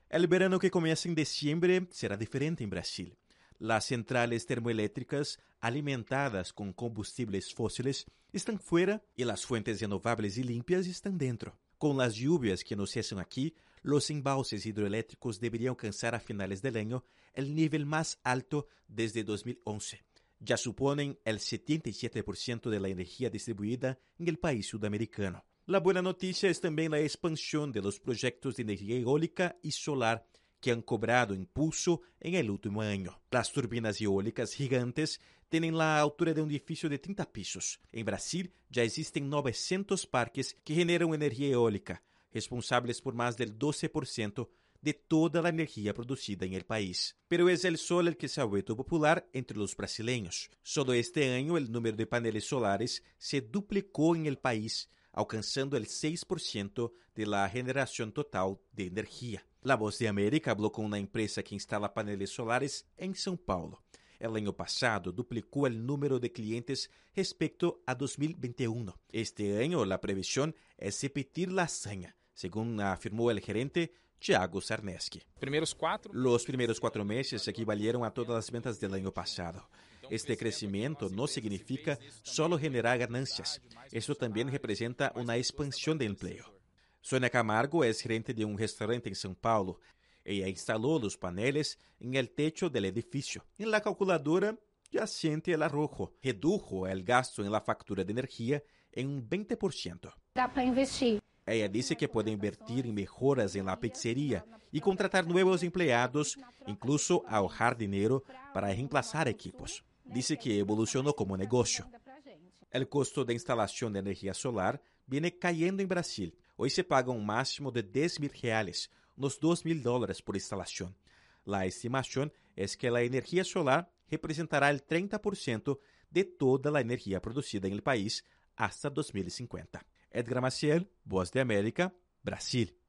El verano que comienza en diciembre será diferente en Brasil. Las centrales termoeléctricas alimentadas con combustibles fósiles están fuera y las fuentes renovables y limpias están dentro. Con las lluvias que no cesan aquí, los embalses hidroeléctricos deberían alcanzar a finales del año el nivel más alto desde 2011. Ya suponen el 77% de la energía distribuida en el país sudamericano. La buena noticia es también la expansión de los proyectos de energía eólica y solar que han cobrado impulso en el último año. Las turbinas eólicas gigantes tienen la altura de un edificio de 30 pisos. En Brasil ya existen 900 parques que generan energía eólica, responsables por más del 12% de toda la energía producida en el país. Pero es el sol el que se ha vuelto popular entre los brasileños. Solo este año el número de paneles solares se duplicó en el país, alcanzando el 6% de la generación total de energía. La Voz de América habló con una empresa que instala paneles solares en São Paulo. El año pasado duplicó el número de clientes respecto a 2021. Este año la previsión es repetir la hazaña, según afirmó el gerente Thiago Sarneski. Los primeros 4 meses equivalieron a todas las ventas del año pasado. Este crecimiento no significa solo generar ganancias, esto también representa una expansión de empleo. Sonia Camargo es gerente de un restaurante en São Paulo. Ella instaló los paneles en el techo del edificio. En la calculadora ya siente el arrojo. Redujo el gasto en la factura de energía en un 20%. Dá para investir. Ella dice que puede invertir en mejoras en la pizzería y contratar nuevos empleados, incluso ahorrar dinero para reemplazar equipos. Dice que evolucionó como negocio. El costo de instalación de energía solar viene cayendo en Brasil. Hoy se paga un máximo de R$10.000, unos $2.000 por instalación. La estimación es que la energía solar representará el 30% de toda la energía producida en el país hasta 2050. Edgar Maciel, Voz de América, Brasil.